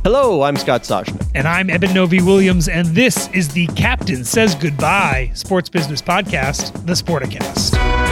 Hello, I'm Scott Soshnick. And I'm Eben Novy-Williams, and this is the Captain Says Goodbye sports business podcast, The Sporticast.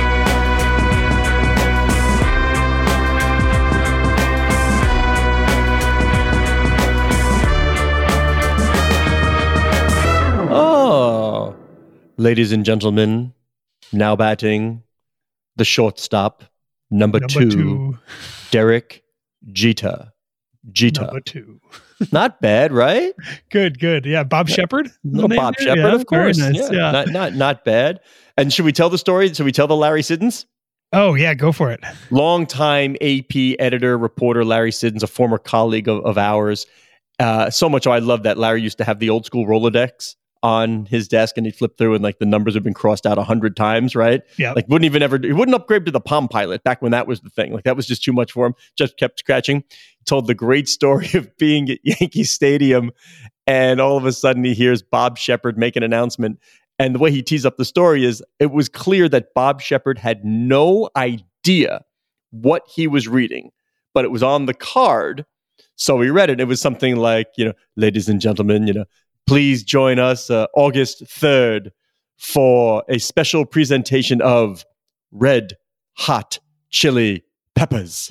Oh, ladies and gentlemen, now batting the shortstop, number two, Derek Jeter. Number 2. Not bad, right? Good. Yeah, Bob Shepard? No, Bob Shepard, of course. Nice. Yeah. Not bad. And should we tell the story? Should we tell the Larry Siddons? Oh, yeah, go for it. Longtime AP editor, reporter Larry Siddons, a former colleague of ours. So much I love that Larry used to have the old school Rolodex on his desk, and he'd flip through and like the numbers have been crossed out 100 times, right? Yeah. Like he wouldn't upgrade to the Palm Pilot back when that was the thing. Like that was just too much for him. Just kept scratching. He told the great story of being at Yankee Stadium, and all of a sudden he hears Bob Shepard make an announcement. And the way he tees up the story is it was clear that Bob Shepard had no idea what he was reading, but it was on the card. So he read it. It was something like, ladies and gentlemen, please join us August 3rd for a special presentation of Red Hot Chili Peppers.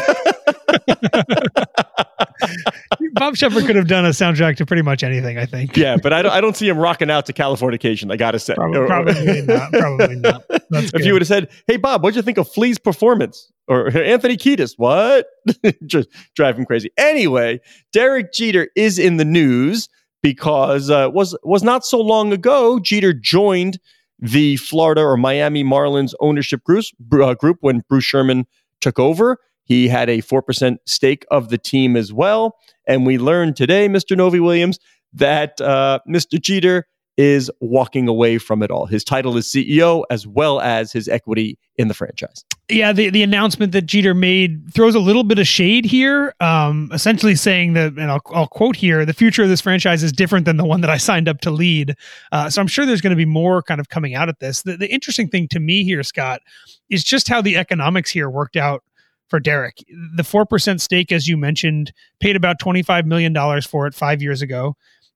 Bob Shepard could have done a soundtrack to pretty much anything, I think. Yeah, but I don't see him rocking out to Californication, I gotta say. Probably not. That's if you would have said, hey, Bob, what'd you think of Flea's performance? Or Anthony Kiedis, what? Just drive him crazy. Anyway, Derek Jeter is in the news because was not so long ago, Jeter joined the Florida or Miami Marlins ownership group when Bruce Sherman took over. He had a 4% stake of the team as well. And we learned today, Mr. Novy-Williams, that Mr. Jeter is walking away from it all. His title is CEO as well as his equity in the franchise. Yeah, the announcement that Jeter made throws a little bit of shade here, essentially saying that, and I'll quote here, the future of this franchise is different than the one that I signed up to lead. So I'm sure there's going to be more kind of coming out of this. The interesting thing to me here, Scott, is just how the economics here worked out for Derek. The 4% stake, as you mentioned, paid about $25 million for it 5 years ago.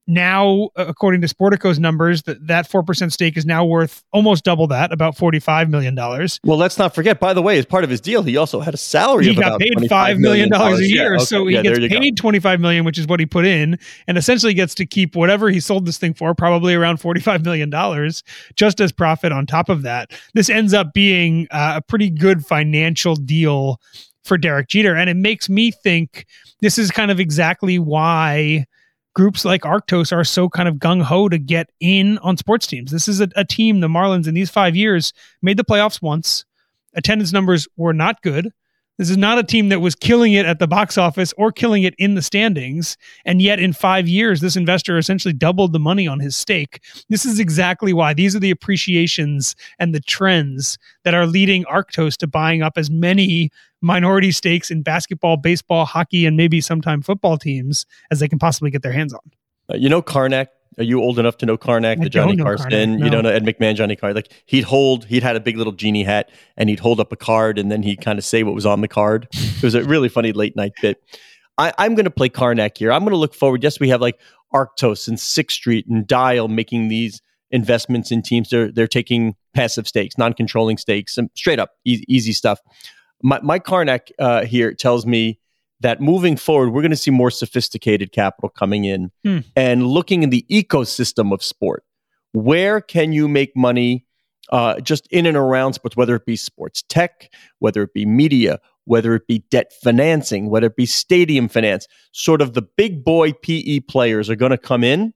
Now, according to Sportico's numbers, that 4% stake is now worth almost double that, about $45 million. Well, let's not forget, by the way, as part of his deal, he also had a salary of about $25 million. He got paid $5 million a year. Yeah, okay. So he gets paid $25 million, which is what he put in, and essentially gets to keep whatever he sold this thing for, probably around $45 million, just as profit on top of that. This ends up being a pretty good financial deal for Derek Jeter. And it makes me think this is kind of exactly why groups like Arctos are so kind of gung-ho to get in on sports teams. This is a team, the Marlins, in these 5 years, made the playoffs once. Attendance numbers were not good. This is not a team that was killing it at the box office or killing it in the standings. And yet in 5 years, this investor essentially doubled the money on his stake. This is exactly why. These are the appreciations and the trends that are leading Arctos to buying up as many minority stakes in basketball, baseball, hockey, and maybe sometime football teams as they can possibly get their hands on. Karnak? Are you old enough to know Karnak, the Johnny Carson? Karnak, no. You don't know Ed McMahon, Johnny Carson? Like he'd had a big little genie hat and he'd hold up a card and then he'd kind of say what was on the card. It was a really funny late night bit. I'm going to play Karnak here. I'm going to look forward. Yes, we have like Arctos and Sixth Street and Dial making these investments in teams. They're taking passive stakes, non-controlling stakes, and straight up easy stuff. My Karnak here tells me that moving forward, we're going to see more sophisticated capital coming in and looking in the ecosystem of sport. Where can you make money just in and around sports, whether it be sports tech, whether it be media, whether it be debt financing, whether it be stadium finance? Sort of the big boy PE players are going to come in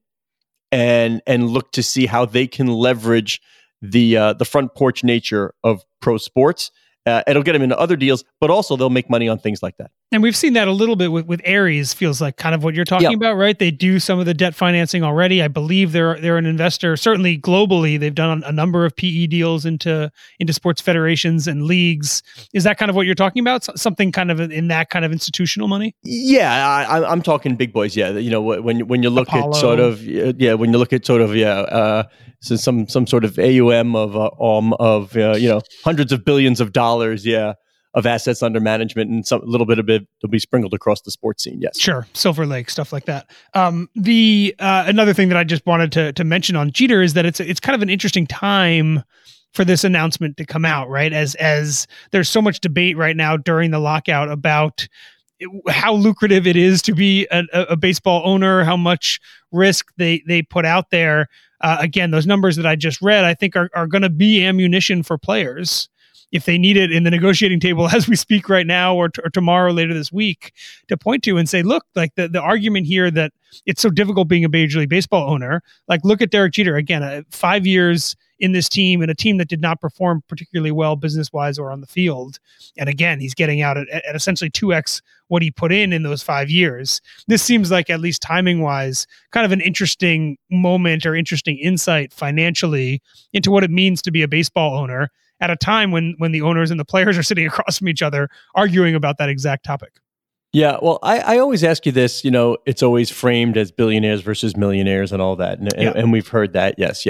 and look to see how they can leverage the front porch nature of pro sports. It'll get them into other deals, but also they'll make money on things like that. And we've seen that a little bit with Ares, feels like kind of what you're talking about, right? They do some of the debt financing already. I believe they're an investor, certainly globally. They've done a number of PE deals into sports federations and leagues. Is that kind of what you're talking about? Something kind of in that kind of institutional money? Yeah, I'm talking big boys. Yeah, when you look Apollo. at sort of so some sort of AUM of hundreds of billions of dollars. Yeah. of assets under management, and a little bit of it will be sprinkled across the sports scene. Yes, sure. Silver Lake, stuff like that. Another thing that I just wanted to mention on Jeter is that it's kind of an interesting time for this announcement to come out, right? As there's so much debate right now during the lockout about how lucrative it is to be a baseball owner, how much risk they put out there. Again, those numbers that I just read, I think are going to be ammunition for players if they need it in the negotiating table as we speak right now or tomorrow, later this week, to point to and say, look, like the argument here that it's so difficult being a Major League Baseball owner, like look at Derek Jeter, again, 5 years in this team and a team that did not perform particularly well business-wise or on the field. And again, he's getting out at essentially 2x what he put in those 5 years. This seems like, at least timing-wise, kind of an interesting moment or interesting insight financially into what it means to be a baseball owner at a time when the owners and the players are sitting across from each other arguing about that exact topic. Yeah, well, I always ask you this, it's always framed as billionaires versus millionaires and all that. And we've heard that. Yes.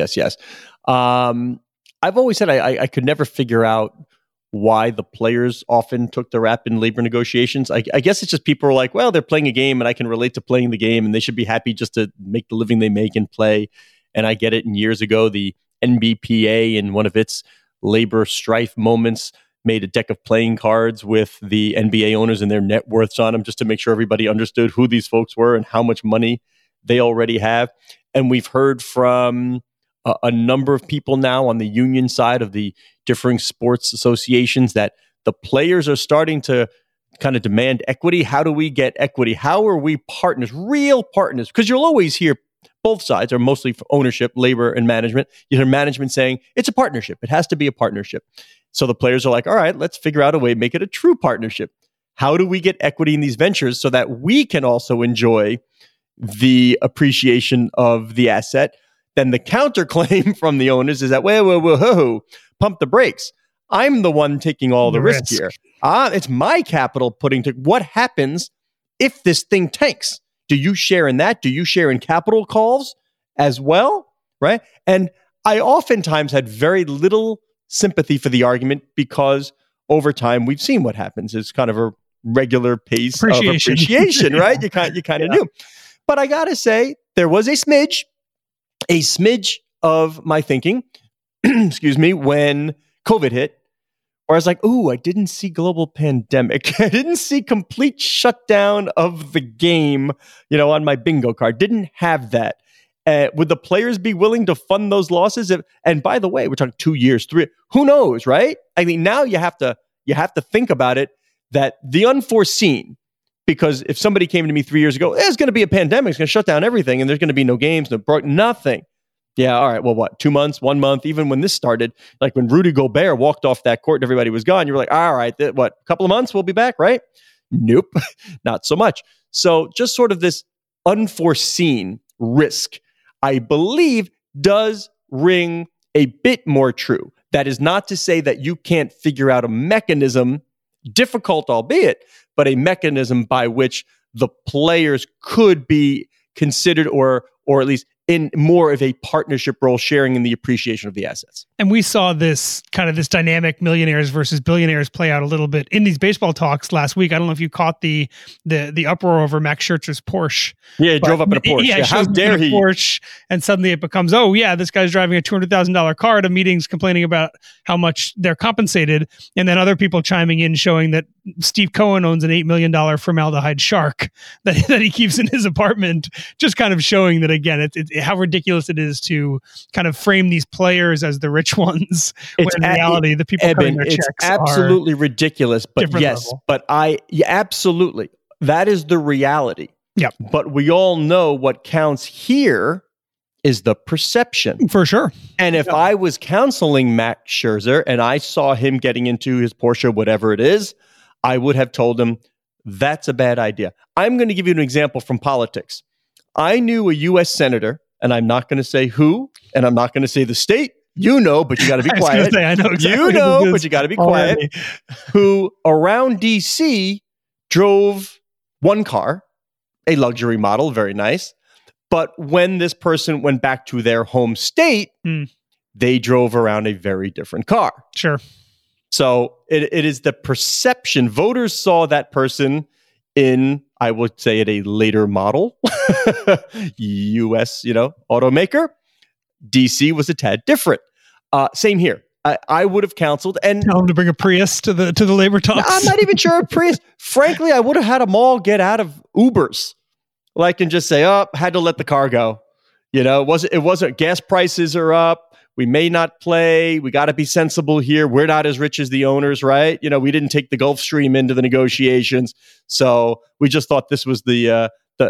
I've always said I could never figure out why the players often took the rap in labor negotiations. I guess it's just people are like, well, they're playing a game and I can relate to playing the game and they should be happy just to make the living they make and play. And I get it. And years ago, the NBPA, in one of its labor strife moments, made a deck of playing cards with the NBA owners and their net worths on them just to make sure everybody understood who these folks were and how much money they already have. And we've heard from a number of people now on the union side of the differing sports associations that the players are starting to kind of demand equity. How do we get equity? How are we partners, real partners? Because you'll always hear both sides, are mostly for ownership, labor, and management. You hear management saying it's a partnership. It has to be a partnership. So the players are like, all right, let's figure out a way to make it a true partnership. How do we get equity in these ventures so that we can also enjoy the appreciation of the asset? Then the counterclaim from the owners is that, whoa, pump the brakes. I'm the one taking all the risk here. It's my capital putting to what happens if this thing tanks. Do you share in that? Do you share in capital calls as well? Right? And I oftentimes had very little sympathy for the argument because over time we've seen what happens. It's kind of a regular pace of appreciation, right? You kind of knew. But I got to say, there was a smidge of my thinking, excuse me, when COVID hit, where I was like, ooh, I didn't see global pandemic. I didn't see complete shutdown of the game, on my bingo card. Didn't have that. Would the players be willing to fund those losses? And by the way, we're talking 2 years, 3, who knows, right? I mean, now you have to think about it, that the unforeseen, because if somebody came to me 3 years ago, there's going to be a pandemic, it's going to shut down everything, and there's going to be no games, nothing. Yeah, all right, well, what, 2 months, 1 month, even when this started, like when Rudy Gobert walked off that court and everybody was gone, you were like, all right, a couple of months, we'll be back, right? Nope, not so much. So just sort of this unforeseen risk, I believe, does ring a bit more true. That is not to say that you can't figure out a mechanism, difficult albeit, but a mechanism by which the players could be considered or at least in more of a partnership role, sharing in the appreciation of the assets. And we saw this dynamic millionaires versus billionaires play out a little bit in these baseball talks last week. I don't know if you caught the uproar over Max Scherzer's Porsche. Yeah, he drove up in a Porsche. Yeah, how dare he? Porsche, and suddenly it becomes, oh yeah, this guy's driving a $200,000 car to meetings complaining about how much they're compensated. And then other people chiming in showing that Steve Cohen owns an $8 million formaldehyde shark that he keeps in his apartment, just kind of showing that, again, it's how ridiculous it is to kind of frame these players as the rich ones. When in reality, the people cutting their checks are absolutely ridiculous. But yes, level. Absolutely. That is the reality. Yeah. But we all know what counts here is the perception. For sure. And if I was counseling Max Scherzer and I saw him getting into his Porsche, whatever it is, I would have told him, that's a bad idea. I'm going to give you an example from politics. I knew a U.S. senator, and I'm not going to say who, and I'm not going to say the state. You know, but you got to be quiet. I know exactly you know, but you got to be quiet. Who around D.C. drove one car, a luxury model, very nice. But when this person went back to their home state, they drove around a very different car. Sure. So it is the perception. Voters saw that person in, I would say, at a later model, U.S. automaker. DC was a tad different. Same here. I would have counseled and tell them to bring a Prius to the labor talks. I'm not even sure a Prius. Frankly, I would have had them all get out of Ubers, and just say, "Oh, had to let the car go." It wasn't. Gas prices are up. We may not play. We got to be sensible here. We're not as rich as the owners, right? We didn't take the Gulfstream into the negotiations, so we just thought this was the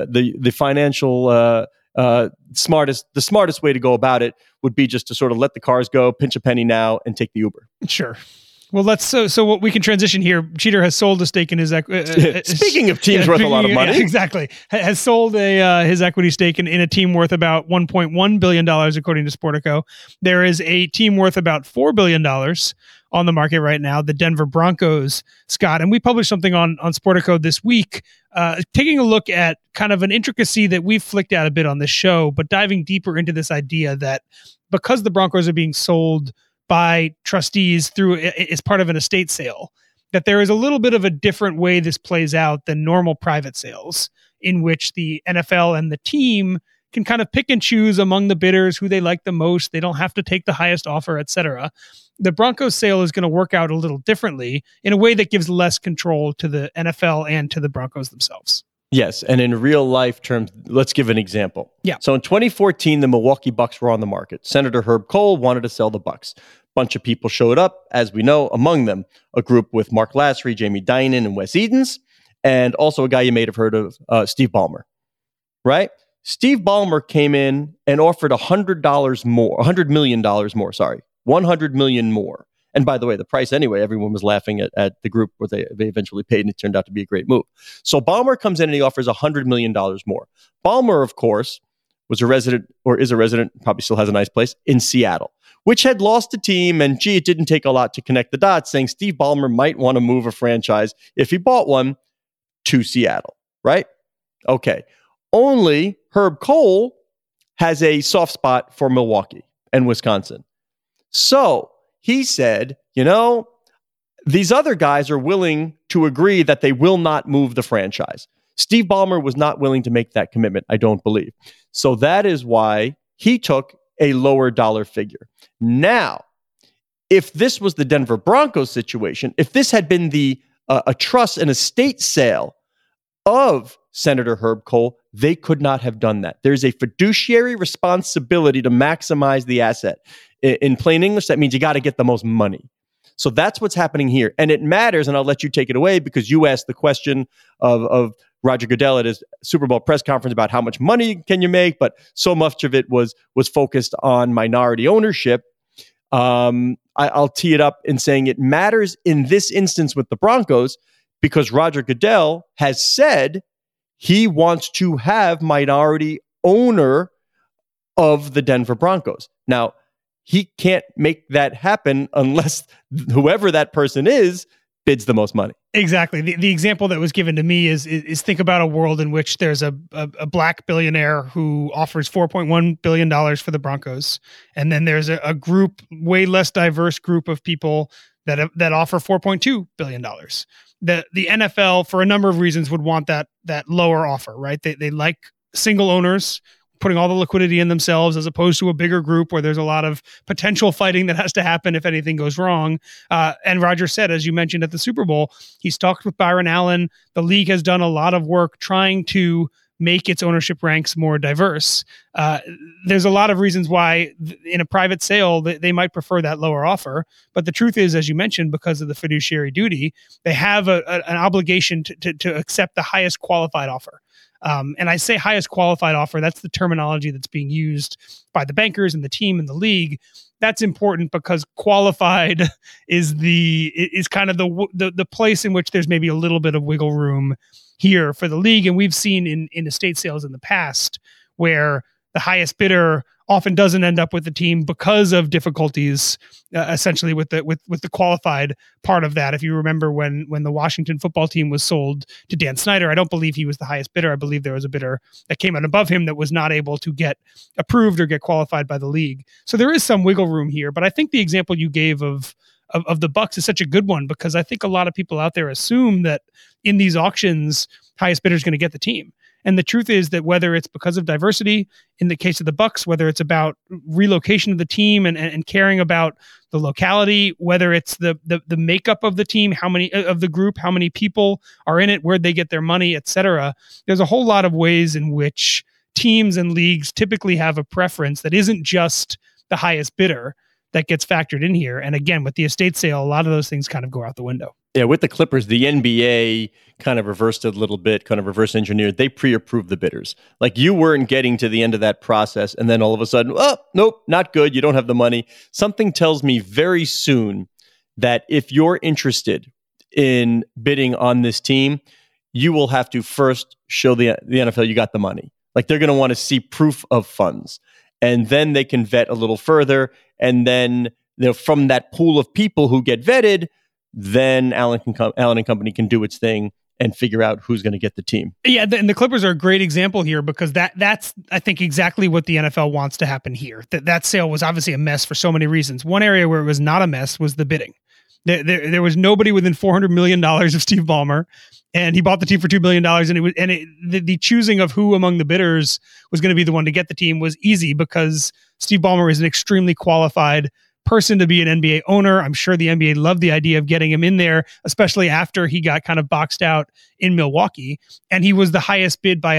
financial. The smartest way to go about it would be just to sort of let the cars go, pinch a penny now, and take the Uber. Sure. Well, so what we can transition here. Jeter has sold a stake in his equity. Speaking of teams worth a lot of money, yeah, exactly, has sold his equity stake in a team worth about $1.1 billion, according to Sportico. There is a team worth about $4 billion on the market right now, the Denver Broncos, Scott. And we published something on Sportico this week, taking a look at kind of an intricacy that we've flicked out a bit on this show, but diving deeper into this idea that because the Broncos are being sold by trustees through as part of an estate sale, that there is a little bit of a different way this plays out than normal private sales, in which the NFL and the team can kind of pick and choose among the bidders who they like the most. They don't have to take the highest offer, etc. The Broncos sale is going to work out a little differently in a way that gives less control to the NFL and to the Broncos themselves. Yes, and in real life terms, let's give an example. Yeah. So in 2014, the Milwaukee Bucks were on the market. Senator Herb Kohl wanted to sell the Bucks. Bunch of people showed up, as we know, among them a group with Mark Lassery, Jamie Dinan, and Wes Edens, and also a guy you may have heard of, Steve Ballmer, right? Steve Ballmer came in and offered $100 more, $100 million more, sorry, $100 million more. And by the way, the price anyway, everyone was laughing at the group where they eventually paid, and it turned out to be a great move. So Ballmer comes in and he offers $100 million more. Ballmer, of course, was a resident, or is a resident, probably still has a nice place, in Seattle, which had lost a team, and it didn't take a lot to connect the dots, saying Steve Ballmer might want to move a franchise, if he bought one, to Seattle, right? Okay. Only Herb Kohl has a soft spot for Milwaukee and Wisconsin. So he said, these other guys are willing to agree that they will not move the franchise. Steve Ballmer was not willing to make that commitment, I don't believe. So that is why he took a lower dollar figure. Now, if this was the Denver Broncos situation, if this had been a trust and estate sale of Senator Herb Kohl, they could not have done that. There's a fiduciary responsibility to maximize the asset. In plain English, that means you got to get the most money. So that's what's happening here. And it matters, and I'll let you take it away because you asked the question of Roger Goodell at his Super Bowl press conference about how much money can you make, but so much of it was focused on minority ownership. I'll tee it up in saying it matters in this instance with the Broncos because Roger Goodell has said he wants to have minority owner of the Denver Broncos. Now, he can't make that happen unless whoever that person is bids the most money. Exactly. The example that was given to me is think about a world in which there's a black billionaire who offers $4.1 billion for the Broncos. And then there's a group, way less diverse group of people that offer $4.2 billion. The NFL, for a number of reasons, would want that lower offer, right? They like single owners putting all the liquidity in themselves as opposed to a bigger group where there's a lot of potential fighting that has to happen if anything goes wrong. And Roger said, as you mentioned at the Super Bowl, he's talked with Byron Allen. The league has done a lot of work trying to make its ownership ranks more diverse. There's a lot of reasons why in a private sale, they might prefer that lower offer. But the truth is, as you mentioned, because of the fiduciary duty, they have an obligation to accept the highest qualified offer. And I say highest qualified offer, that's the terminology that's being used by the bankers and the team and the league. That's important because qualified is kind of the place in which there's maybe a little bit of wiggle room here for the league. And we've seen in estate sales in the past where the highest bidder often doesn't end up with the team because of difficulties, essentially with the qualified part of that. If you remember when the Washington football team was sold to Dan Snyder, I don't believe he was the highest bidder. I believe there was a bidder that came in above him that was not able to get approved or get qualified by the league. So there is some wiggle room here. But I think the example you gave of of the Bucks is such a good one, because I think a lot of people out there assume that in these auctions, highest bidder is going to get the team. And the truth is that whether it's because of diversity, in the case of the Bucks, whether it's about relocation of the team and caring about the locality, whether it's the makeup of the team, how many of the group, how many people are in it, where'd they get their money, etc. There's a whole lot of ways in which teams and leagues typically have a preference that isn't just the highest bidder that gets factored in here. And again, with the estate sale, a lot of those things kind of go out the window. Yeah, with the Clippers, the NBA kind of reversed it a little bit, kind of reverse engineered. They pre-approved the bidders. Like, you weren't getting to the end of that process, and then all of a sudden, oh, nope, not good. You don't have the money. Something tells me very soon that if you're interested in bidding on this team, you will have to first show the NFL you got the money. Like, they're going to want to see proof of funds, and then they can vet a little further. And then, from that pool of people who get vetted, then Allen and Company can do its thing and figure out who's going to get the team. Yeah, and the Clippers are a great example here, because that's I think exactly what the NFL wants to happen here. That sale was obviously a mess for so many reasons. One area where it was not a mess was the bidding. There was nobody within $400 million of Steve Ballmer, and he bought the team for $2 billion. And the choosing of who among the bidders was going to be the one to get the team was easy, because Steve Ballmer is an extremely qualified person to be an NBA owner. I'm sure the NBA loved the idea of getting him in there, especially after he got kind of boxed out in Milwaukee, and he was the highest bid by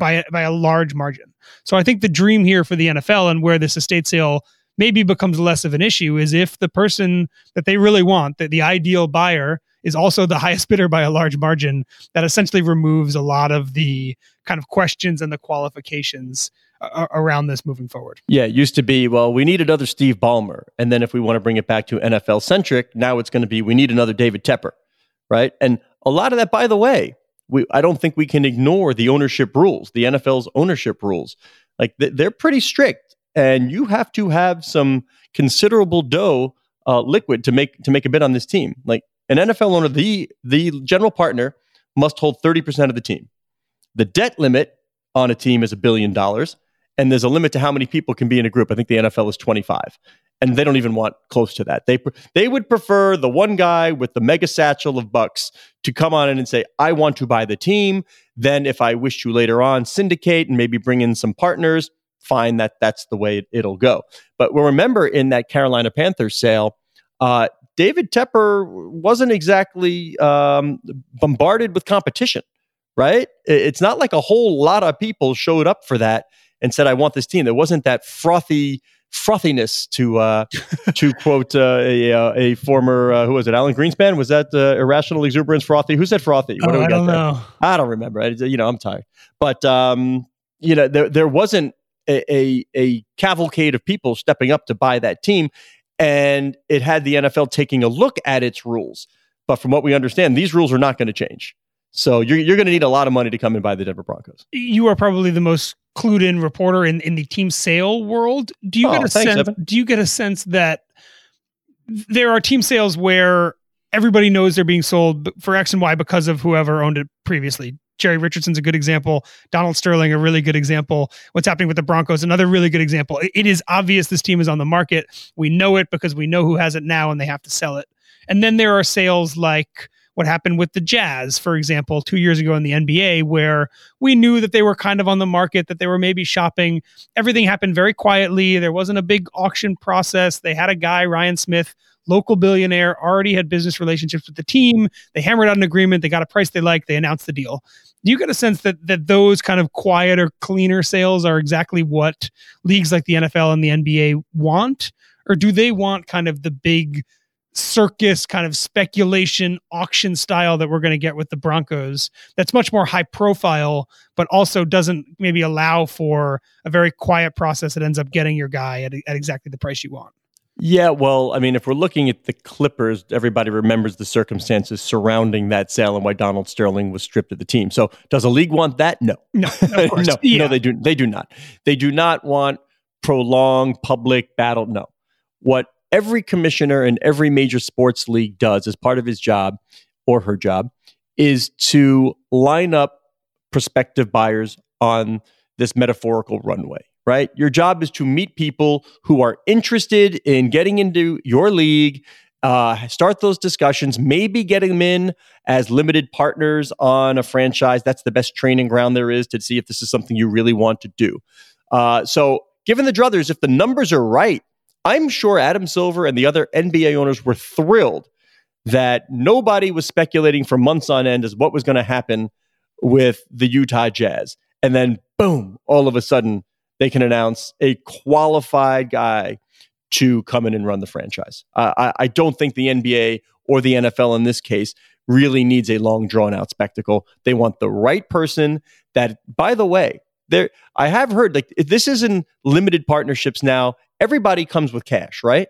a large margin. So I think the dream here for the NFL, and where this estate sale maybe becomes less of an issue, is if the person that they really want, that the ideal buyer, is also the highest bidder by a large margin, that essentially removes a lot of the kind of questions and the qualifications around this moving forward. Yeah, it used to be, well, we need another Steve Ballmer. And then if we want to bring it back to NFL centric, now it's going to be, we need another David Tepper, right? And a lot of that, by the way, I don't think we can ignore the ownership rules, the NFL's ownership rules. Like, they're pretty strict, and you have to have some considerable dough liquid to make a bid on this team. Like, an NFL owner, the general partner must hold 30% of the team. The debt limit on a team is $1 billion. And there's a limit to how many people can be in a group. I think the NFL is 25. And they don't even want close to that. They would prefer the one guy with the mega satchel of bucks to come on in and say, I want to buy the team. Then if I wish to later on syndicate and maybe bring in some partners, fine, that's the way it'll go. But we'll remember, in that Carolina Panthers sale, David Tepper wasn't exactly bombarded with competition, right? It's not like a whole lot of people showed up for that and said, I want this team. There wasn't that frothiness to quote a former, who was it, Alan Greenspan? Was that irrational exuberance frothy? Who said frothy? What do we got? I don't know. I don't remember. I'm tired. But, there wasn't a cavalcade of people stepping up to buy that team. And it had the NFL taking a look at its rules. But from what we understand, these rules are not going to change. So you're going to need a lot of money to come and buy the Denver Broncos. You are probably the most clued in reporter in the team sale world. Do you get a sense that there are team sales where everybody knows they're being sold for X and Y because of whoever owned it previously? Jerry Richardson's a good example. Donald Sterling, a really good example. What's happening with the Broncos, another really good example. It is obvious this team is on the market. We know it because we know who has it now and they have to sell it. And then there are sales like what happened with the Jazz, for example, 2 years ago in the NBA, where we knew that they were kind of on the market, that they were maybe shopping. Everything happened very quietly. There wasn't a big auction process. They had a guy, Ryan Smith, local billionaire, already had business relationships with the team. They hammered out an agreement. They got a price they liked. They announced the deal. Do you get a sense that those kind of quieter, cleaner sales are exactly what leagues like the NFL and the NBA want? Or do they want kind of the big circus kind of speculation auction style that we're going to get with the Broncos, that's much more high profile, but also doesn't maybe allow for a very quiet process that ends up getting your guy at exactly the price you want? Yeah, well, I mean, if we're looking at the Clippers, everybody remembers the circumstances surrounding that sale and why Donald Sterling was stripped of the team. So does a league want that? No. No, of course. No, they do not. They do not want prolonged public battle. No. What every commissioner in every major sports league does as part of his job or her job is to line up prospective buyers on this metaphorical runway, right? Your job is to meet people who are interested in getting into your league, Start those discussions, maybe getting them in as limited partners on a franchise. That's the best training ground there is to see if this is something you really want to do. So given the druthers, if the numbers are right, I'm sure Adam Silver and the other NBA owners were thrilled that nobody was speculating for months on end as what was going to happen with the Utah Jazz. And then, boom, all of a sudden, they can announce a qualified guy to come in and run the franchise. I don't think the NBA or the NFL in this case really needs a long, drawn-out spectacle. They want the right person that, by the way, I have heard, like, if this is in limited partnerships now, everybody comes with cash, right?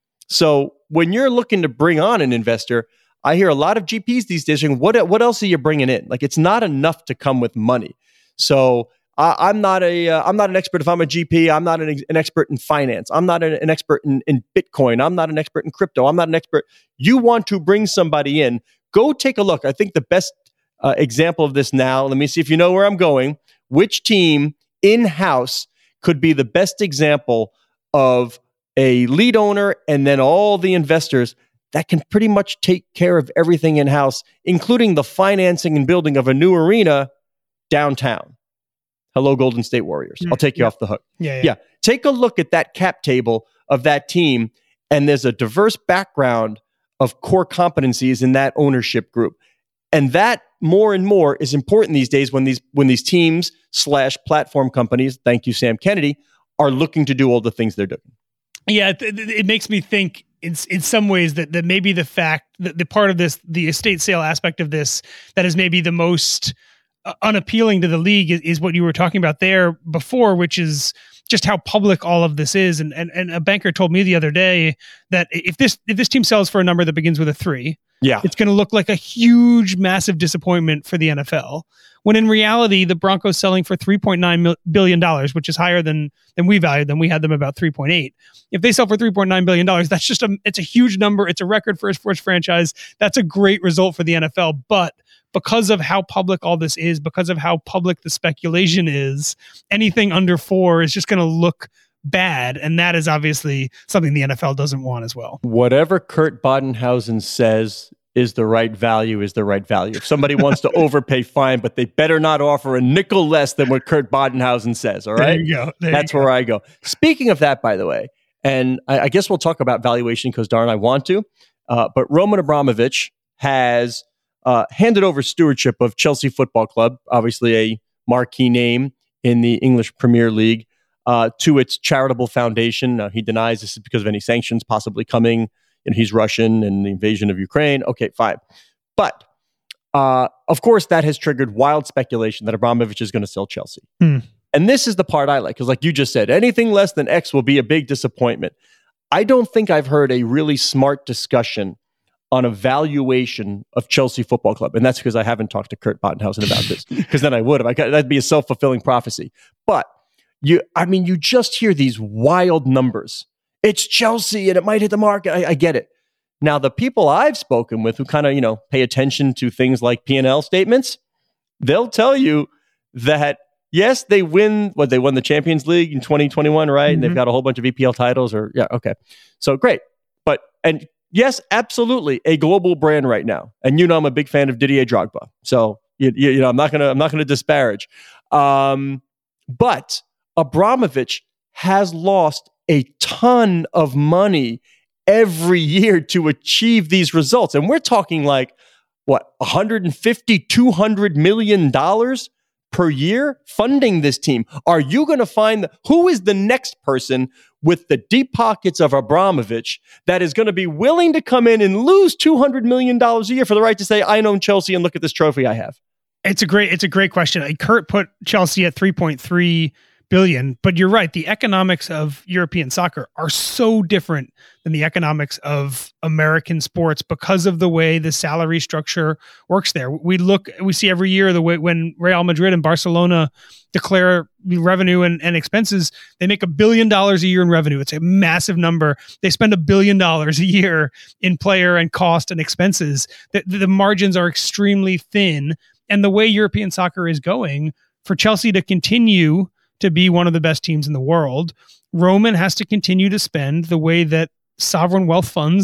So when you're looking to bring on an investor, I hear a lot of GPs these days saying, what else are you bringing in? Like, it's not enough to come with money. So I'm not an expert. If I'm a GP, I'm not an expert in finance. I'm not an expert in Bitcoin. I'm not an expert in crypto. I'm not an expert. You want to bring somebody in, go take a look. I think the best example of this now, let me see if you know where I'm going. Which team in-house could be the best example of a lead owner and then all the investors that can pretty much take care of everything in-house, including the financing and building of a new arena downtown? Hello, Golden State Warriors. I'll take you off the hook. Yeah. Take a look at that cap table of that team, and there's a diverse background of core competencies in that ownership group. And that more and more is important these days when these teams / platform companies, thank you, Sam Kennedy, are looking to do all the things they're doing. Yeah, it makes me think in some ways that maybe the fact that the part of this, the estate sale aspect of this, that is maybe the most unappealing to the league is what you were talking about there before, which is just how public all of this is. And a banker told me the other day that if this team sells for a number that begins with a 3, it's going to look like a huge, massive disappointment for the NFL. When in reality, the Broncos selling for $3.9 billion, which is higher than we valued them. We had them about 3.8. If they sell for $3.9 billion, that's just it's a huge number. It's a record for a sports franchise. That's a great result for the NFL. But because of how public all this is, because of how public the speculation is, anything under 4 is just going to look bad. And that is obviously something the NFL doesn't want as well. Whatever Kurt Badenhausen says is the right value is the right value. If somebody wants to overpay, fine, but they better not offer a nickel less than what Kurt Badenhausen says, all right? There you go. That's where I go. Speaking of that, by the way, and I guess we'll talk about valuation because darn, I want to, but Roman Abramovich has handed over stewardship of Chelsea Football Club, obviously a marquee name in the English Premier League, to its charitable foundation. He denies this is because of any sanctions possibly coming, and he's Russian and the invasion of Ukraine. Okay, fine. But, of course, that has triggered wild speculation that Abramovich is going to sell Chelsea. And this is the part I like, because like you just said, anything less than X will be a big disappointment. I don't think I've heard a really smart discussion on a valuation of Chelsea Football Club. And that's because I haven't talked to Kurt Badenhausen about this, because then I would have. That'd be a self-fulfilling prophecy. But you just hear these wild numbers. It's Chelsea and it might hit the market. I get it. Now, the people I've spoken with who kind of, pay attention to things like P&L statements, they'll tell you that, yes, they won the Champions League in 2021, right? Mm-hmm. And they've got a whole bunch of EPL titles okay. So great. And yes, absolutely a global brand right now. And I'm a big fan of Didier Drogba. So, I'm not going to disparage. But Abramovich has lost a ton of money every year to achieve these results. And we're talking like, what, $150, $200 million per year funding this team. Are you going to find who is the next person with the deep pockets of Abramovich that is going to be willing to come in and lose $200 million a year for the right to say, I own Chelsea and look at this trophy I have? It's a great question. Kurt put Chelsea at 3.3 billion, but you're right. The economics of European soccer are so different than the economics of American sports because of the way the salary structure works there. We see every year the way when Real Madrid and Barcelona declare revenue and expenses, they make $1 billion a year in revenue. It's a massive number. They spend $1 billion a year in player and cost and expenses. The margins are extremely thin. And the way European soccer is going, for Chelsea to continue to be one of the best teams in the world, Roman has to continue to spend the way that sovereign wealth funds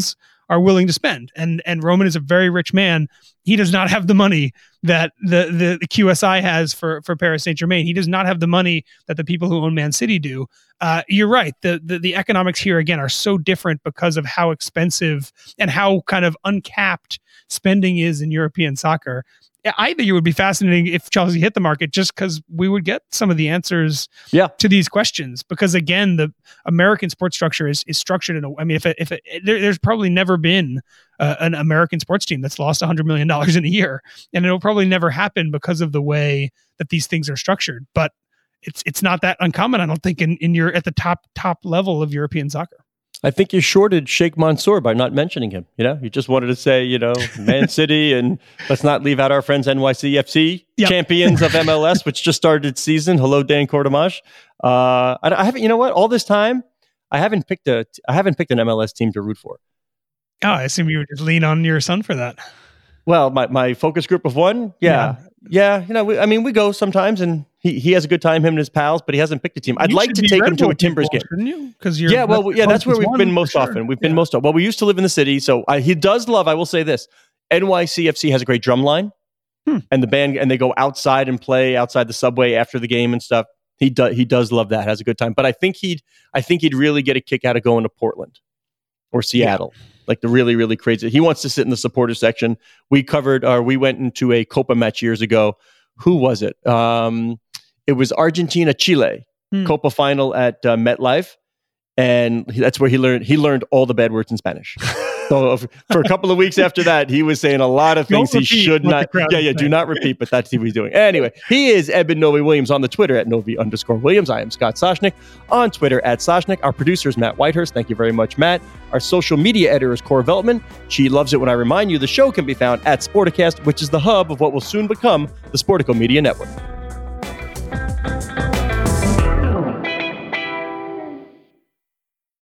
are willing to spend. And Roman is a very rich man. He does not have the money that the QSI has for Paris Saint-Germain. He does not have the money that the people who own Man City do. You're right. The economics here, again, are so different because of how expensive and how kind of uncapped spending is in European soccer. I think it would be fascinating if Chelsea hit the market, just because we would get some of the answers to these questions. Because again, the American sports structure is structured in a. I mean, there's probably never been an American sports team that's lost $100 million in a year, and it'll probably never happen because of the way that these things are structured. But it's not that uncommon, I don't think, in your at the top level of European soccer. I think you shorted Sheikh Mansour by not mentioning him. You just wanted to say, Man City, and let's not leave out our friends NYCFC, champions of MLS, which just started its season. Hello, Dan Courtois. I haven't. You know what? All this time, I haven't picked an MLS team to root for. Oh, I assume you would just lean on your son for that. Well, my focus group of one, yeah. We go sometimes, and he has a good time, him and his pals, but he hasn't picked a team. I'd like to take him to a Timbers game. Shouldn't you? Because that's where we've been most often. We've been most often. Well, we used to live in the city, so he does love. I will say this: NYCFC has a great drum line, and the band, and they go outside and play outside the subway after the game and stuff. He does love that. Has a good time, but I think he'd really get a kick out of going to Portland or Seattle. Yeah. Like the really, really crazy. He wants to sit in the supporter section. We went into a Copa match years ago. Who was it? It was Argentina-Chile, Copa final at MetLife. And that's where he learned all the bad words in Spanish. So for a couple of weeks after that, he was saying a lot of things he should not. Do not repeat, but that's what he was doing. Anyway, he is Eben Novy-Williams on the Twitter at Novy_Williams. I am Scott Soshnick on Twitter at Soshnick. Our producer is Matt Whitehurst. Thank you very much, Matt. Our social media editor is Cora Veltman. She loves it when I remind you the show can be found at Sporticast, which is the hub of what will soon become the Sportico Media Network.